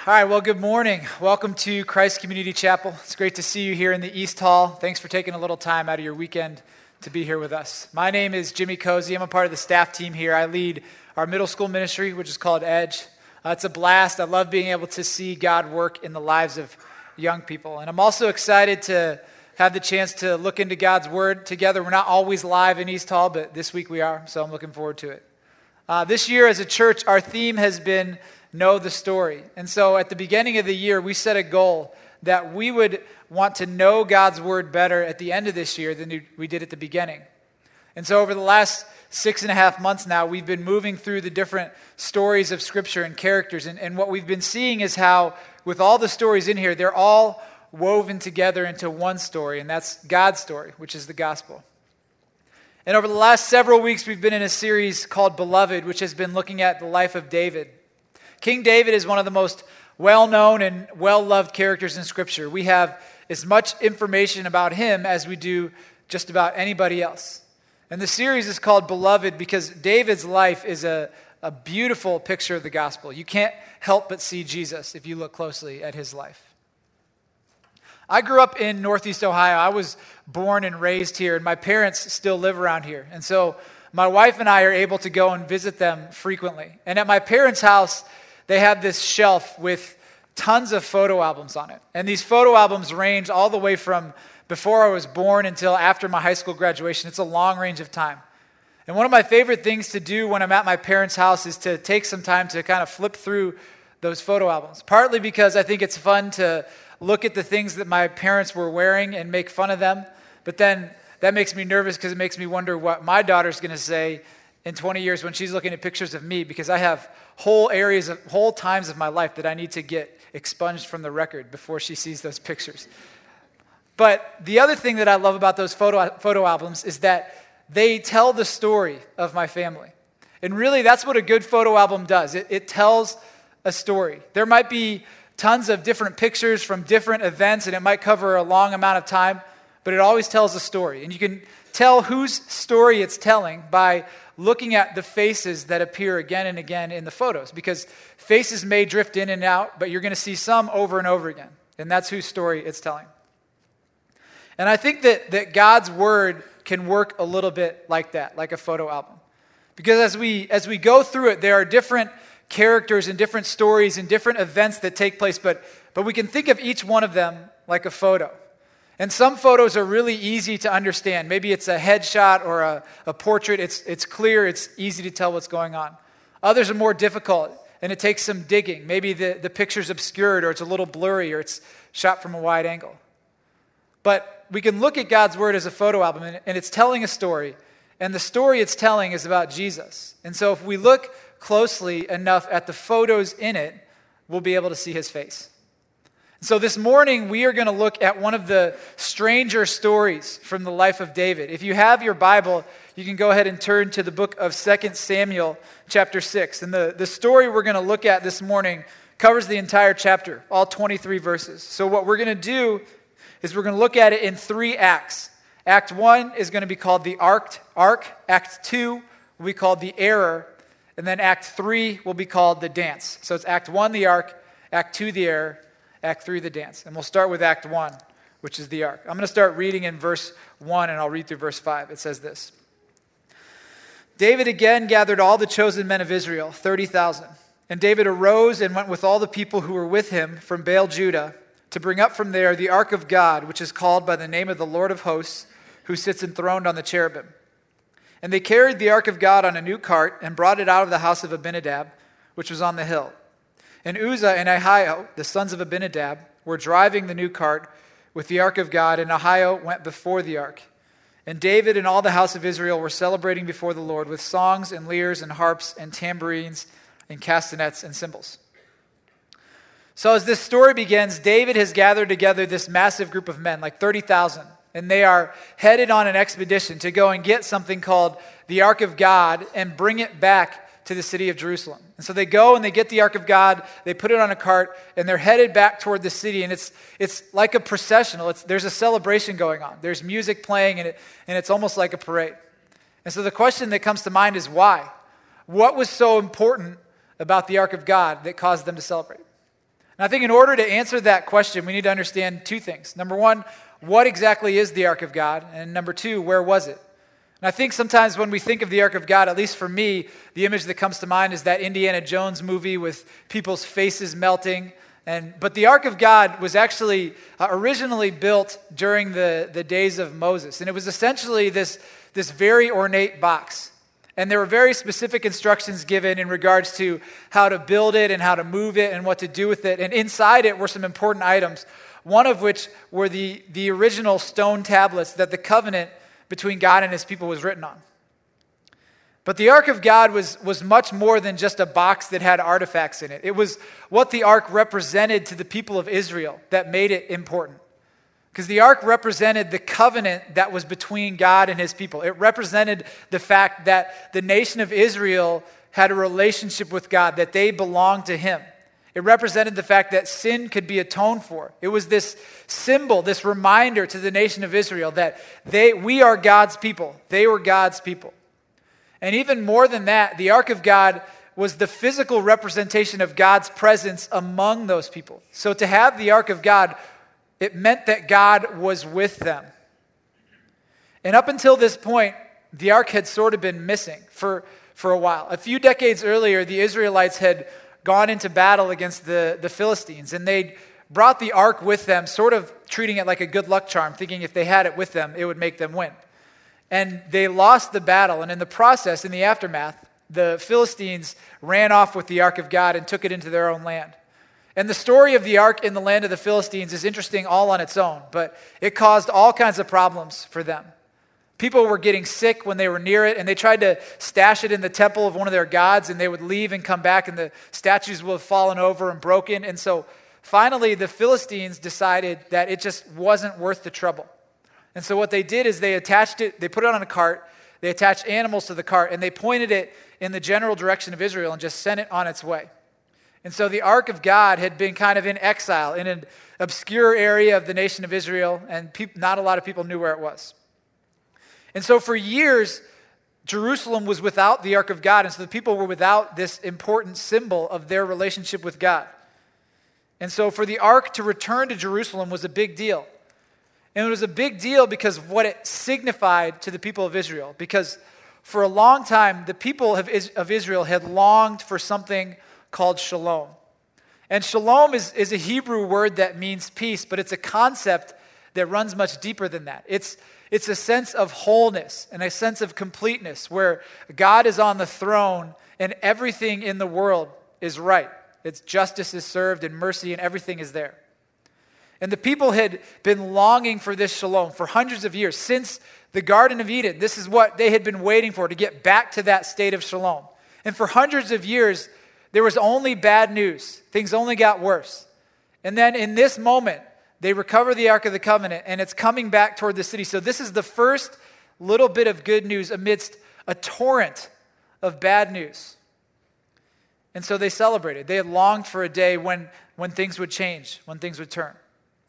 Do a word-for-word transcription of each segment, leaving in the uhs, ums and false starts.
All right, well, good morning. Welcome to Christ Community Chapel. It's great to see you here in the East Hall. Thanks for taking a little time out of your weekend to be here with us. My name is Jimmy Cozy. I'm a part of the staff team here. I lead our middle school ministry, which is called Edge. Uh, it's a blast. I love being able to see God work in the lives of young people. And I'm also excited to have the chance to look into God's Word together. We're not always live in East Hall, but this week we are, so I'm looking forward to it. Uh, this year as a church, our theme has been Know the Story. And so at the beginning of the year, we set a goal that we would want to know God's Word better at the end of this year than we did at the beginning. And so over the last six and a half months now, we've been moving through the different stories of Scripture and characters. And, and what we've been seeing is how, with all the stories in here, they're all woven together into one story, and that's God's story, which is the gospel. And over the last several weeks, we've been in a series called Beloved, which has been looking at the life of David. King David is one of the most well-known and well-loved characters in Scripture. We have as much information about him as we do just about anybody else. And the series is called Beloved because David's life is a, a beautiful picture of the gospel. You can't help but see Jesus if you look closely at his life. I grew up in Northeast Ohio. I was born and raised here, and my parents still live around here. And so my wife and I are able to go and visit them frequently. And at my parents' house, they have this shelf with tons of photo albums on it. And these photo albums range all the way from before I was born until after my high school graduation. It's a long range of time. And one of my favorite things to do when I'm at my parents' house is to take some time to kind of flip through those photo albums. Partly because I think it's fun to look at the things that my parents were wearing and make fun of them. But then that makes me nervous because it makes me wonder what my daughter's going to say in twenty years when she's looking at pictures of me, because I have whole areas, of whole times of my life that I need to get expunged from the record before she sees those pictures. But the other thing that I love about those photo, photo albums is that they tell the story of my family. And really, that's what a good photo album does. It, it tells a story. There might be tons of different pictures from different events, and it might cover a long amount of time, but it always tells a story. And you can tell whose story it's telling by looking at the faces that appear again and again in the photos, because faces may drift in and out, but you're going to see some over and over again, and that's whose story it's telling. And I think that, that God's Word can work a little bit like that, like a photo album. Because as we as we go through it, there are different characters and different stories and different events that take place, but, but we can think of each one of them like a photo. And some photos are really easy to understand. Maybe it's a headshot or a, a portrait. It's, it's clear. It's easy to tell what's going on. Others are more difficult, and it takes some digging. Maybe the, the picture's obscured, or it's a little blurry, or it's shot from a wide angle. But we can look at God's Word as a photo album, and, and it's telling a story. And the story it's telling is about Jesus. And so if we look closely enough at the photos in it, we'll be able to see his face. So this morning, we are going to look at one of the stranger stories from the life of David. If you have your Bible, you can go ahead and turn to the book of Second Samuel, chapter six. And the, the story we're going to look at this morning covers the entire chapter, all twenty-three verses. So what we're going to do is we're going to look at it in three acts. Act one is going to be called the arc. arc. Act two will be called the error. And then Act three will be called the dance. So it's Act one, the arc, Act two, the error, Act three, the dance. And we'll start with Act one, which is the arc. I'm going to start reading in verse one, and I'll read through verse five. It says this. David again gathered all the chosen men of Israel, thirty thousand. And David arose and went with all the people who were with him from Baal Judah to bring up from there the ark of God, which is called by the name of the Lord of hosts, who sits enthroned on the cherubim. And they carried the ark of God on a new cart and brought it out of the house of Abinadab, which was on the hill. And Uzzah and Ahio, the sons of Abinadab, were driving the new cart with the ark of God, and Ahio went before the ark. And David and all the house of Israel were celebrating before the Lord with songs and lyres and harps and tambourines and castanets and cymbals. So as this story begins, David has gathered together this massive group of men, like thirty thousand, and they are headed on an expedition to go and get something called the Ark of God and bring it back to the city of Jerusalem. And so they go and they get the Ark of God, they put it on a cart, and they're headed back toward the city, and it's it's like a processional. It's, there's a celebration going on. There's music playing, and, it, and it's almost like a parade. And so the question that comes to mind is why? What was so important about the Ark of God that caused them to celebrate? And I think in order to answer that question, we need to understand two things. Number one, what exactly is the Ark of God? And number two, where was it? And I think sometimes when we think of the Ark of God, at least for me, the image that comes to mind is that Indiana Jones movie with people's faces melting. And but the Ark of God was actually uh, originally built during the, the days of Moses. And it was essentially this, this very ornate box. And there were very specific instructions given in regards to how to build it and how to move it and what to do with it. And inside it were some important items, one of which were the, the original stone tablets that the covenant between God and his people was written on. But the Ark of God was, was much more than just a box that had artifacts in it. It was what the Ark represented to the people of Israel that made it important. Because the Ark represented the covenant that was between God and his people. It represented the fact that the nation of Israel had a relationship with God, that they belonged to him. It represented the fact that sin could be atoned for. It was this symbol, this reminder to the nation of Israel that they, we are God's people. They were God's people. And even more than that, the Ark of God was the physical representation of God's presence among those people. So to have the Ark of God, it meant that God was with them. And up until this point, the ark had sort of been missing for, for a while. A few decades earlier, the Israelites had gone into battle against the, the Philistines, and they'd brought the ark with them, sort of treating it like a good luck charm, thinking if they had it with them, it would make them win. And they lost the battle, and in the process, in the aftermath, the Philistines ran off with the ark of God and took it into their own land. And the story of the ark in the land of the Philistines is interesting all on its own, but it caused all kinds of problems for them. People were getting sick when they were near it, and they tried to stash it in the temple of one of their gods, and they would leave and come back, and the statues would have fallen over and broken. And so finally, the Philistines decided that it just wasn't worth the trouble. And so what they did is they attached it, they put it on a cart, they attached animals to the cart, and they pointed it in the general direction of Israel and just sent it on its way. And so the Ark of God had been kind of in exile in an obscure area of the nation of Israel, and pe- not a lot of people knew where it was. And so for years, Jerusalem was without the Ark of God, and so the people were without this important symbol of their relationship with God. And so for the Ark to return to Jerusalem was a big deal. And it was a big deal because of what it signified to the people of Israel. Because for a long time, the people of Israel had longed for something called shalom. And shalom is, is a Hebrew word that means peace, but it's a concept that runs much deeper than that. It's, it's a sense of wholeness and a sense of completeness where God is on the throne and everything in the world is right. It's justice is served and mercy and everything is there. And the people had been longing for this shalom for hundreds of years. Since the Garden of Eden, this is what they had been waiting for, to get back to that state of shalom. And for hundreds of years, there was only bad news. Things only got worse. And then in this moment, they recover the Ark of the Covenant, and it's coming back toward the city. So this is the first little bit of good news amidst a torrent of bad news. And so they celebrated. They had longed for a day when, when things would change, when things would turn.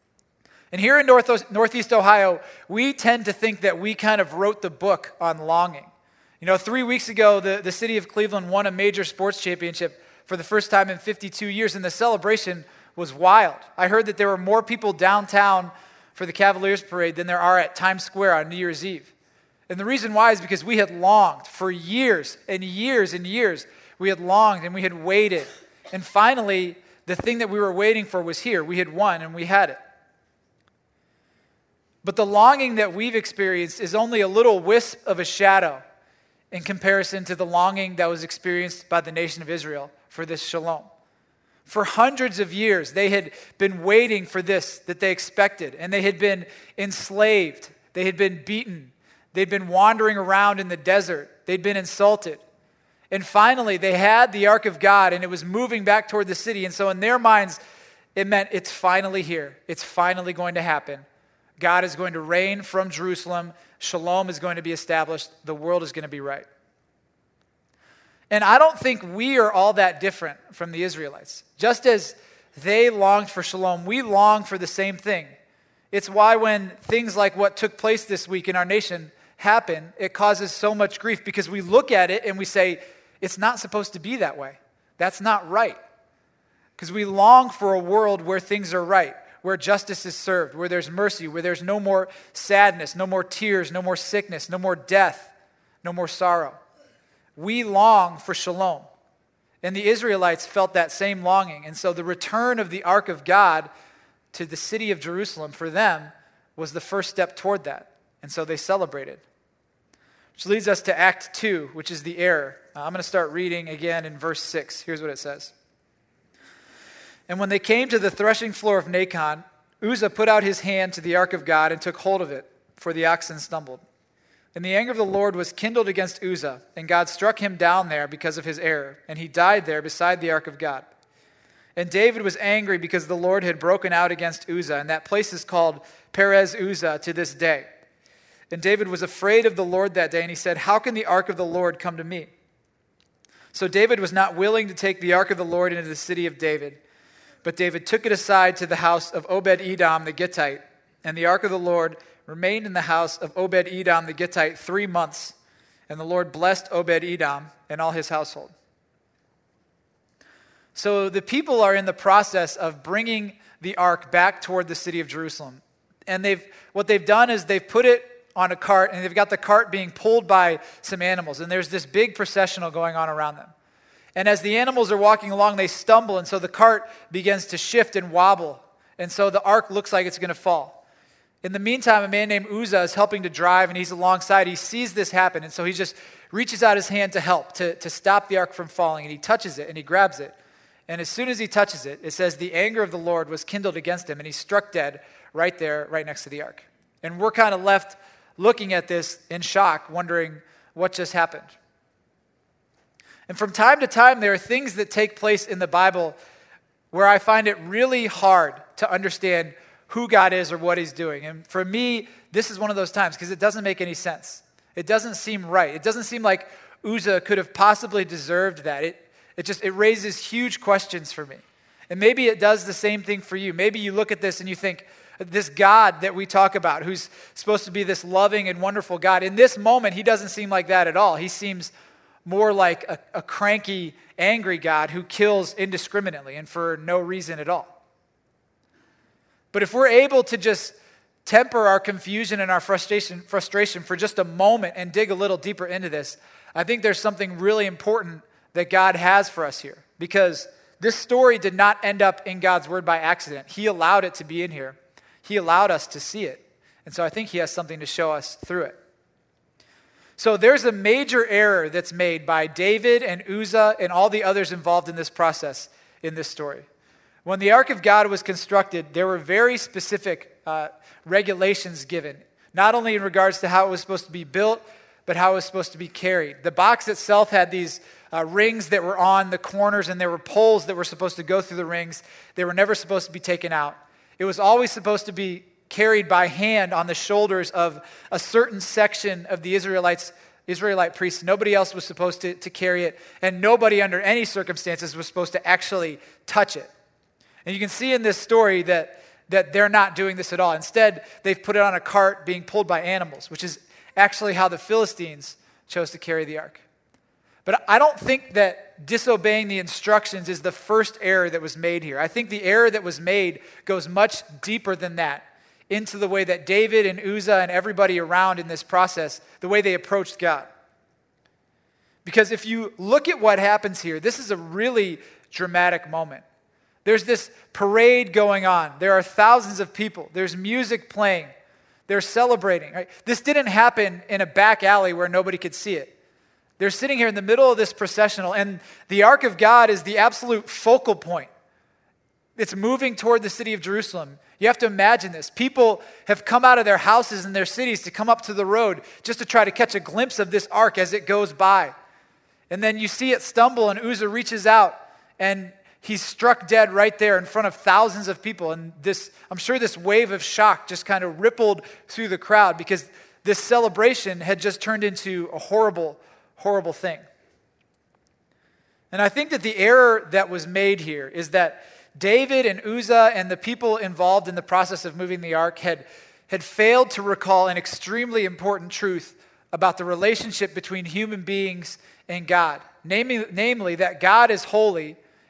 And here in North, Northeast Ohio, we tend to think that we kind of wrote the book on longing. You know, three weeks ago, the, the city of Cleveland won a major sports championship for the first time in fifty-two years, and the celebration was wild. I heard that there were more people downtown for the Cavaliers parade than there are at Times Square on New Year's Eve. And the reason why is because we had longed for years and years and years. We had longed and we had waited. And finally, the thing that we were waiting for was here. We had won and we had it. But the longing that we've experienced is only a little wisp of a shadow in comparison to the longing that was experienced by the nation of Israel for this shalom. For hundreds of years, they had been waiting for this that they expected, and they had been enslaved. They had been beaten. They'd been wandering around in the desert. They'd been insulted. And finally, they had the Ark of God, and it was moving back toward the city. And so in their minds, it meant it's finally here. It's finally going to happen. God is going to reign from Jerusalem. Shalom is going to be established. The world is going to be right. And I don't think we are all that different from the Israelites. Just as they longed for shalom, we long for the same thing. It's why when things like what took place this week in our nation happen, it causes so much grief because we look at it and we say, it's not supposed to be that way. That's not right. because we long for a world where things are right, where justice is served, where there's mercy, where there's no more sadness, no more tears, no more sickness, no more death, no more sorrow. We long for shalom. And the Israelites felt that same longing. And so the return of the ark of God to the city of Jerusalem for them was the first step toward that. And so they celebrated. Which leads us to Act two, which is the error. Uh, I'm going to start reading again in verse six. Here's what it says. And when they came to the threshing floor of Nacon, Uzzah put out his hand to the ark of God and took hold of it, for the oxen stumbled. And the anger of the Lord was kindled against Uzzah, and God struck him down there because of his error, and he died there beside the ark of God. And David was angry because the Lord had broken out against Uzzah, and that place is called Perez Uzzah to this day. And David was afraid of the Lord that day, and he said, "How can the ark of the Lord come to me?" So David was not willing to take the ark of the Lord into the city of David, but David took it aside to the house of Obed-Edom the Gittite, and the ark of the Lord remained in the house of Obed-Edom the Gittite three months, and the Lord blessed Obed-Edom and all his household. So the people are in the process of bringing the ark back toward the city of Jerusalem. And they've what they've done is they've put it on a cart, and they've got the cart being pulled by some animals. And there's this big processional going on around them. And as the animals are walking along, they stumble, and so the cart begins to shift and wobble. And so the ark looks like it's going to fall. In the meantime, a man named Uzzah is helping to drive, and he's alongside. He sees this happen, and so he just reaches out his hand to help, to, to stop the ark from falling, and he touches it, and he grabs it. And as soon as he touches it, it says the anger of the Lord was kindled against him, and he struck dead right there, right next to the ark. And we're kind of left looking at this in shock, wondering what just happened. And from time to time, there are things that take place in the Bible where I find it really hard to understand who God is or what he's doing. And for me, this is one of those times because it doesn't make any sense. It doesn't seem right. It doesn't seem like Uzzah could have possibly deserved that. It, it just, it raises huge questions for me. And maybe it does the same thing for you. Maybe you look at this and you think, this God that we talk about, who's supposed to be this loving and wonderful God, in this moment, he doesn't seem like that at all. He seems more like a, a cranky, angry God who kills indiscriminately and for no reason at all. But if we're able to just temper our confusion and our frustration, frustration for just a moment and dig a little deeper into this, I think there's something really important that God has for us here. Because this story did not end up in God's word by accident. He allowed it to be in here. He allowed us to see it. And so I think he has something to show us through it. So there's a major error that's made by David and Uzzah and all the others involved in this process in this story. When the Ark of God was constructed, there were very specific uh, regulations given, not only in regards to how it was supposed to be built, but how it was supposed to be carried. The box itself had these uh, rings that were on the corners, and there were poles that were supposed to go through the rings. They were never supposed to be taken out. It was always supposed to be carried by hand on the shoulders of a certain section of the Israelites, Israelite priests. Nobody else was supposed to, to carry it, and nobody under any circumstances was supposed to actually touch it. And you can see in this story that, that they're not doing this at all. Instead, they've put it on a cart being pulled by animals, which is actually how the Philistines chose to carry the ark. But I don't think that disobeying the instructions is the first error that was made here. I think the error that was made goes much deeper than that, into the way that David and Uzzah and everybody around in this process, the way they approached God. Because if you look at what happens here, this is a really dramatic moment. There's this parade going on. There are thousands of people. There's music playing. They're celebrating. Right? This didn't happen in a back alley where nobody could see it. They're sitting here in the middle of this processional, and the Ark of God is the absolute focal point. It's moving toward the city of Jerusalem. You have to imagine this. People have come out of their houses and their cities to come up to the road just to try to catch a glimpse of this ark as it goes by. And then you see it stumble, and Uzzah reaches out, and he's struck dead right there in front of thousands of people. And this, I'm sure this wave of shock just kind of rippled through the crowd because this celebration had just turned into a horrible, horrible thing. And I think that the error that was made here is that David and Uzzah and the people involved in the process of moving the ark had, had failed to recall an extremely important truth about the relationship between human beings and God. Namely, namely that God is holy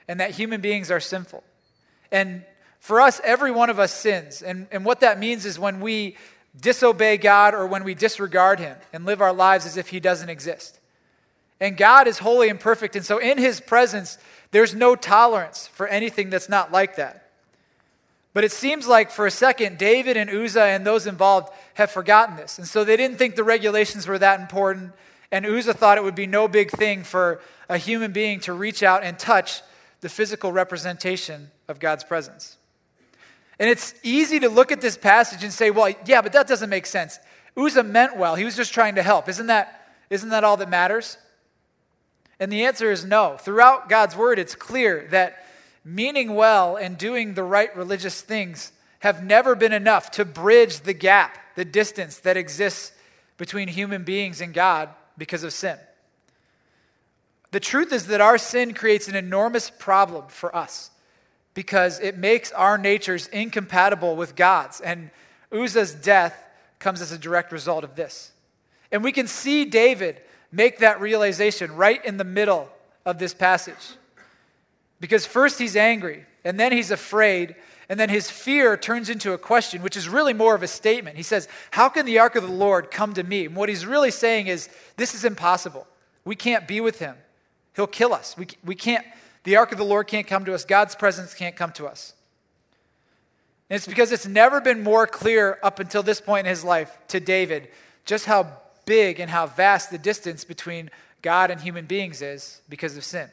and that human beings are sinful. And for us, every one of us sins. And, and what that means is when we disobey God or when we disregard him and live our lives as if he doesn't exist. And God is holy and perfect, and so in his presence, there's no tolerance for anything that's not like that. But it seems like for a second, David and Uzzah and those involved have forgotten this. And so they didn't think the regulations were that important, and Uzzah thought it would be no big thing for a human being to reach out and touch the physical representation of God's presence. And it's easy to look at this passage and say, well, yeah, but that doesn't make sense. Uzzah meant well. He was just trying to help. Isn't that, isn't that all that matters? And the answer is no. Throughout God's word, it's clear that meaning well and doing the right religious things have never been enough to bridge the gap, the distance that exists between human beings and God because of sin. The truth is that our sin creates an enormous problem for us because it makes our natures incompatible with God's. And Uzzah's death comes as a direct result of this. And we can see David make that realization right in the middle of this passage. Because first he's angry, and then he's afraid, and then his fear turns into a question, which is really more of a statement. He says, how can the ark of the Lord come to me? And what he's really saying is, this is impossible. We can't be with him. He'll kill us. We, we can't, the ark of the Lord can't come to us. God's presence can't come to us. And it's because it's never been more clear up until this point in his life to David just how big and how vast the distance between God and human beings is because of sin.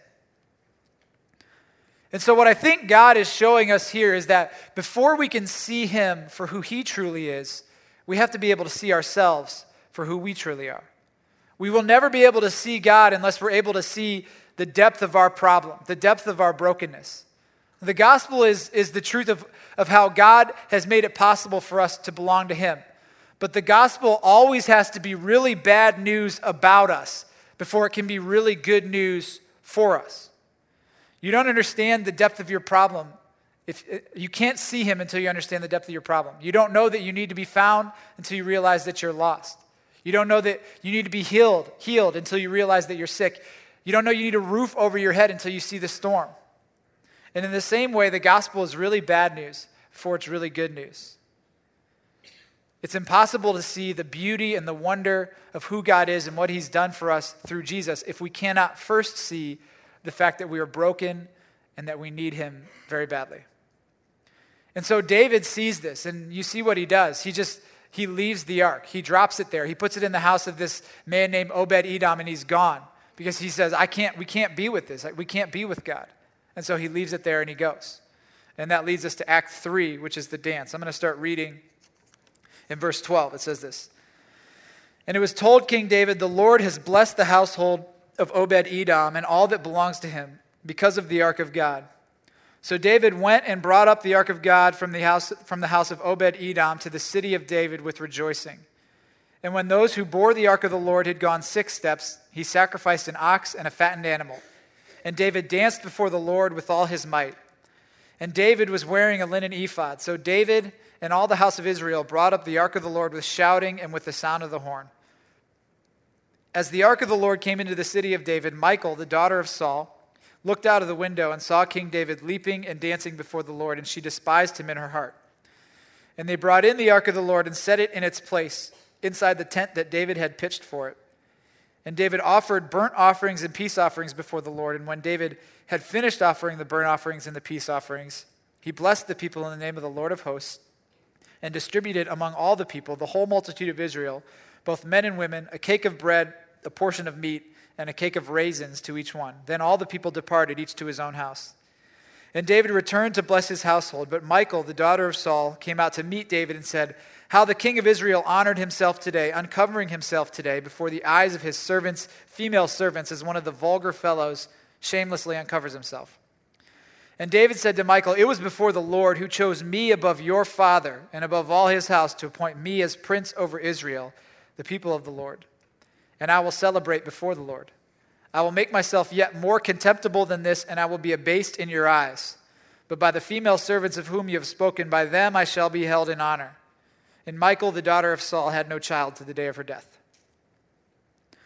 And so what I think God is showing us here is that before we can see him for who he truly is, we have to be able to see ourselves for who we truly are. We will never be able to see God unless we're able to see the depth of our problem, the depth of our brokenness. The gospel is, is the truth of, of how God has made it possible for us to belong to him. But the gospel always has to be really bad news about us before it can be really good news for us. You don't understand the depth of your problem. If you can't see him until you understand the depth of your problem. You don't know that you need to be found until you realize that you're lost. You don't know that you need to be healed, healed until you realize that you're sick. You don't know you need a roof over your head until you see the storm. And in the same way, the gospel is really bad news before it's really good news. It's impossible to see the beauty and the wonder of who God is and what he's done for us through Jesus if we cannot first see the fact that we are broken and that we need him very badly. And so David sees this, and you see what he does. He just, he leaves the ark. He drops it there. He puts it in the house of this man named Obed-Edom, and he's gone because he says, I can't, we can't be with this. We can't be with God. And so he leaves it there and he goes. And that leads us to Act three, which is the dance. I'm going to start reading in verse twelve. It says this. And it was told King David, the Lord has blessed the household of Obed-Edom and all that belongs to him because of the ark of God. So David went and brought up the ark of God from the house, from the house of Obed-Edom to the city of David with rejoicing. And when those who bore the ark of the Lord had gone six steps, he sacrificed an ox and a fattened animal. And David danced before the Lord with all his might. And David was wearing a linen ephod. So David and all the house of Israel brought up the ark of the Lord with shouting and with the sound of the horn. As the ark of the Lord came into the city of David, Michal, the daughter of Saul, looked out of the window and saw King David leaping and dancing before the Lord, and she despised him in her heart. And they brought in the ark of the Lord and set it in its place inside the tent that David had pitched for it. And David offered burnt offerings and peace offerings before the Lord. And when David had finished offering the burnt offerings and the peace offerings, he blessed the people in the name of the Lord of hosts and distributed among all the people, the whole multitude of Israel, both men and women, a cake of bread, a portion of meat, and a cake of raisins to each one. Then all the people departed, each to his own house. And David returned to bless his household. But Michal, the daughter of Saul, came out to meet David and said, how the king of Israel honored himself today, uncovering himself today before the eyes of his servants, female servants, as one of the vulgar fellows shamelessly uncovers himself. And David said to Michal, it was before the Lord who chose me above your father and above all his house to appoint me as prince over Israel, the people of the Lord. And I will celebrate before the Lord. I will make myself yet more contemptible than this, and I will be abased in your eyes. But by the female servants of whom you have spoken, by them I shall be held in honor. And Michal, the daughter of Saul, had no child to the day of her death.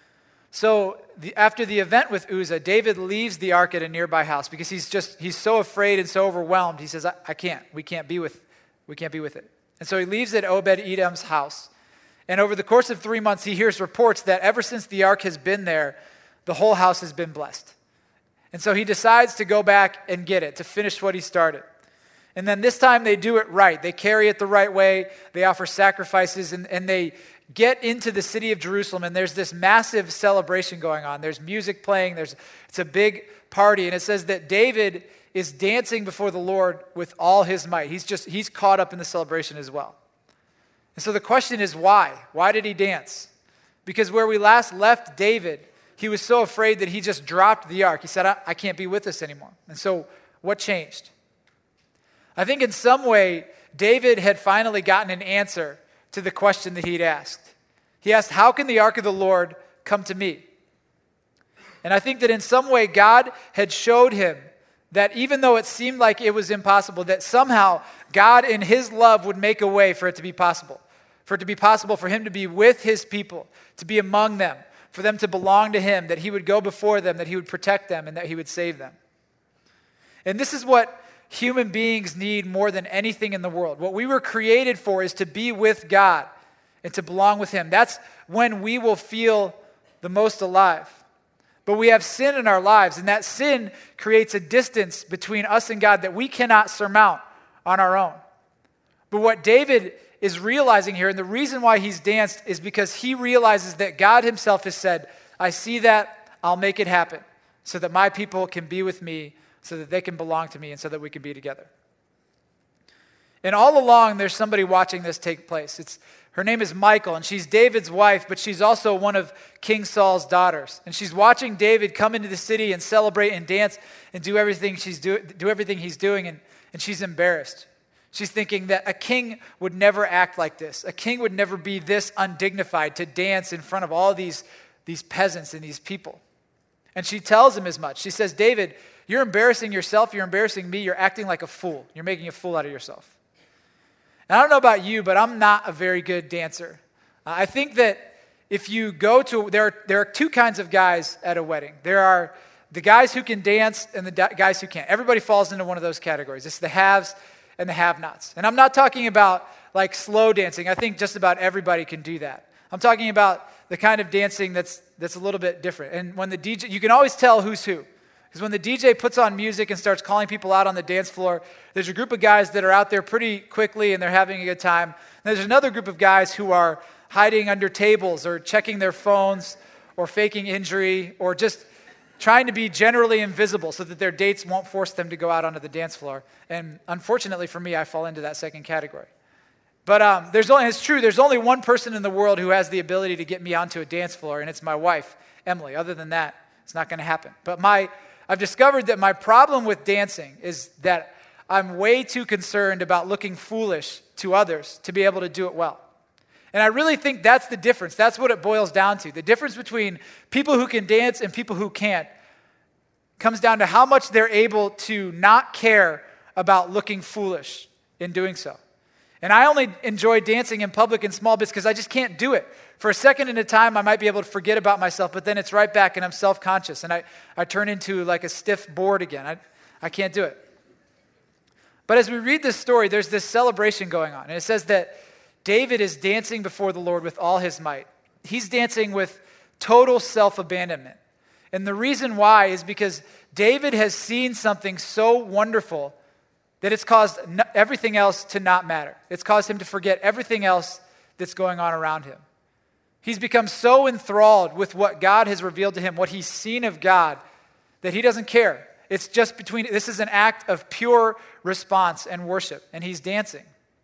So the, after the event with Uzzah, David leaves the ark at a nearby house because he's just he's so afraid and so overwhelmed. He says, I, I can't. We can't be with we can't be with it. And so he leaves at Obed-Edom's house. And over the course of three months, he hears reports that ever since the ark has been there, the whole house has been blessed. And so he decides to go back and get it, to finish what he started. And then this time they do it right. They carry it the right way. They offer sacrifices, and, and they get into the city of Jerusalem, and there's this massive celebration going on. There's music playing. There's It's a big party, and it says that David is dancing before the Lord with all his might. He's just, he's caught up in the celebration as well. And so the question is why? Why did he dance? Because where we last left David, he was so afraid that he just dropped the ark. He said, I, I can't be with us anymore. And so what changed? I think in some way, David had finally gotten an answer to the question that he'd asked. He asked, how can the ark of the Lord come to me? And I think that in some way, God had showed him that even though it seemed like it was impossible, that somehow God in his love would make a way for it to be possible. For it to be possible for him to be with his people, to be among them, for them to belong to him, that he would go before them, that he would protect them, and that he would save them. And this is what human beings need more than anything in the world. What we were created for is to be with God and to belong with him. That's when we will feel the most alive. But we have sin in our lives, and that sin creates a distance between us and God that we cannot surmount on our own. But what David is realizing here, and the reason why he's danced, is because he realizes that God himself has said, I see that, I'll make it happen, so that my people can be with me, so that they can belong to me, and so that we can be together. And all along, there's somebody watching this take place. It's Her name is Michal, and she's David's wife, but she's also one of King Saul's daughters. And she's watching David come into the city and celebrate and dance and do everything she's do, do everything he's doing, and, and she's embarrassed. She's thinking that a king would never act like this. A king would never be this undignified to dance in front of all these, these peasants and these people. And she tells him as much. She says, David, you're embarrassing yourself, you're embarrassing me, you're acting like a fool. You're making a fool out of yourself. And I don't know about you, but I'm not a very good dancer. Uh, I think that if you go to, there are, there are two kinds of guys at a wedding. There are the guys who can dance and the da- guys who can't. Everybody falls into one of those categories. It's the haves and the have-nots. And I'm not talking about like slow dancing. I think just about everybody can do that. I'm talking about the kind of dancing that's that's a little bit different. And when the D J, you can always tell who's who. Because when the D J puts on music and starts calling people out on the dance floor, there's a group of guys that are out there pretty quickly and they're having a good time. And there's another group of guys who are hiding under tables or checking their phones or faking injury or just trying to be generally invisible so that their dates won't force them to go out onto the dance floor. And unfortunately for me, I fall into that second category. But um, there's only, it's true, there's only one person in the world who has the ability to get me onto a dance floor, and it's my wife, Emily. Other than that, it's not going to happen. But my, I've discovered that my problem with dancing is that I'm way too concerned about looking foolish to others to be able to do it well. And I really think that's the difference. That's what it boils down to. The difference between people who can dance and people who can't comes down to how much they're able to not care about looking foolish in doing so. And I only enjoy dancing in public in small bits because I just can't do it. For a second at a time, I might be able to forget about myself, but then it's right back and I'm self-conscious. And I, I turn into like a stiff board again. I, I can't do it. But as we read this story, there's this celebration going on. And it says that David is dancing before the Lord with all his might. He's dancing with total self-abandonment. And the reason why is because David has seen something so wonderful that it's caused everything else to not matter. It's caused him to forget everything else that's going on around him. He's become so enthralled with what God has revealed to him, what he's seen of God, that he doesn't care. It's just between, this is an act of pure response and worship, and he's dancing.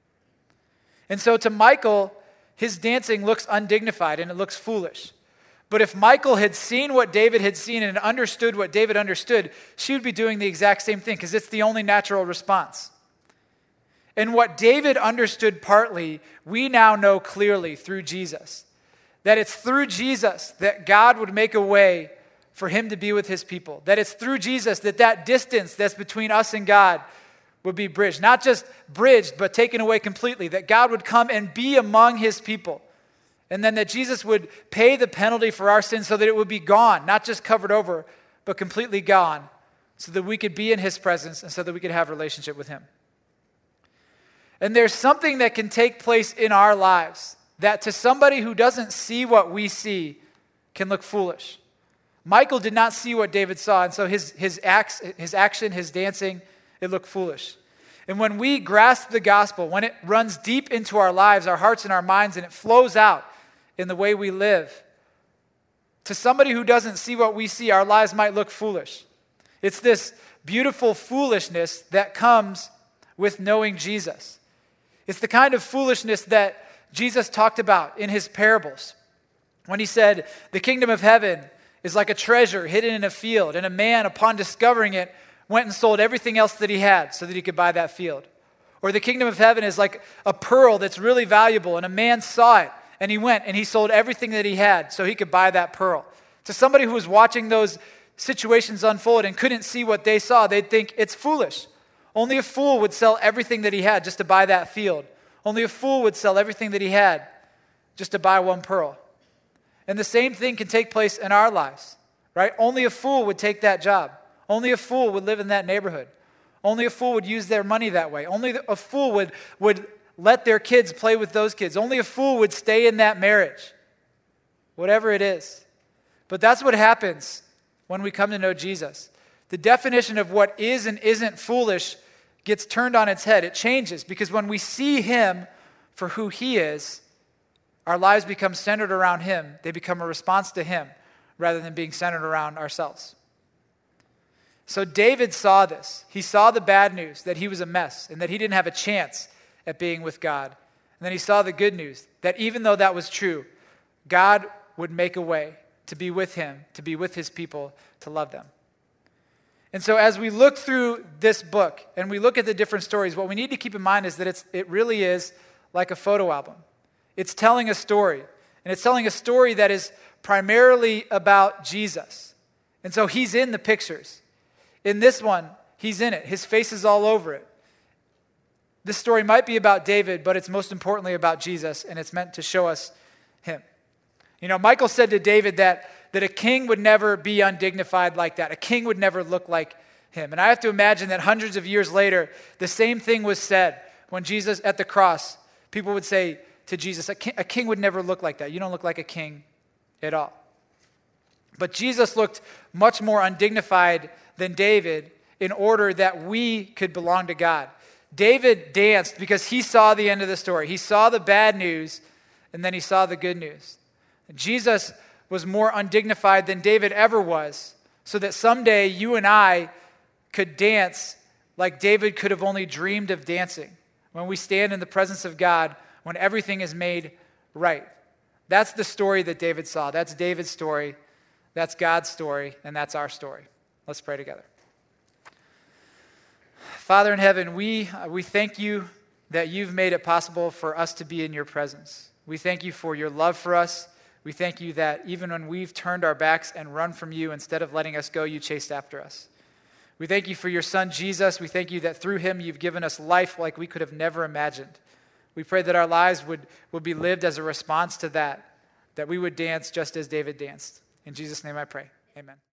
And so to Michal, his dancing looks undignified and it looks foolish. But if Michal had seen what David had seen and understood what David understood, she would be doing the exact same thing because it's the only natural response. And what David understood partly, we now know clearly through Jesus. That it's through Jesus that God would make a way for him to be with his people. That it's through Jesus that that distance that's between us and God would be bridged. Not just bridged, but taken away completely. That God would come and be among his people. and then that Jesus would pay the penalty for our sins so that it would be gone, not just covered over, but completely gone, so that we could be in his presence and so that we could have a relationship with him. And there's something that can take place in our lives that to somebody who doesn't see what we see can look foolish. Michal did not see what David saw, and so his, his, acts, his action, his dancing, it looked foolish. And when we grasp the gospel, when it runs deep into our lives, our hearts and our minds, and it flows out in the way we live, to somebody who doesn't see what we see, our lives might look foolish. It's this beautiful foolishness that comes with knowing Jesus. It's the kind of foolishness that Jesus talked about in his parables when he said, the kingdom of heaven is like a treasure hidden in a field, and a man, upon discovering it, went and sold everything else that he had so that he could buy that field. Or the kingdom of heaven is like a pearl that's really valuable, and a man saw it, and he went and he sold everything that he had so he could buy that pearl. To somebody who was watching those situations unfold and couldn't see what they saw, they'd think it's foolish. Only a fool would sell everything that he had just to buy that field. Only a fool would sell everything that he had just to buy one pearl. And the same thing can take place in our lives, right? Only a fool would take that job. Only a fool would live in that neighborhood. Only a fool would use their money that way. Only a fool would, would let their kids play with those kids. Only a fool would stay in that marriage, whatever it is. But that's what happens when we come to know Jesus. The definition of what is and isn't foolish gets turned on its head. It changes because when we see him for who he is, our lives become centered around him. They become a response to him rather than being centered around ourselves. So David saw this. He saw the bad news, that he was a mess and that he didn't have a chance at being with God. And then he saw the good news, that even though that was true, God would make a way to be with him, to be with his people, to love them. And so as we look through this book and we look at the different stories, what we need to keep in mind is that it's, it really is like a photo album. It's telling a story, and it's telling a story that is primarily about Jesus. And so he's in the pictures. In this one, he's in it. His face is all over it. This story might be about David, but it's most importantly about Jesus, and it's meant to show us him. You know, Michal said to David that, that a king would never be undignified like that. A king would never look like him. And I have to imagine that hundreds of years later, the same thing was said when Jesus, at the cross, people would say to Jesus, a king, a king would never look like that. You don't look like a king at all. But Jesus looked much more undignified than David in order that we could belong to God. David danced because he saw the end of the story. He saw the bad news, and then he saw the good news. Jesus was more undignified than David ever was, so that someday you and I could dance like David could have only dreamed of dancing when we stand in the presence of God, when everything is made right. That's the story that David saw. That's David's story. That's God's story, and that's our story. Let's pray together. Father in heaven, we, we thank you that you've made it possible for us to be in your presence. We thank you for your love for us. We thank you that even when we've turned our backs and run from you, instead of letting us go, you chased after us. We thank you for your son, Jesus. We thank you that through him you've given us life like we could have never imagined. We pray that our lives would, would be lived as a response to that, that we would dance just as David danced. In Jesus' name I pray. Amen.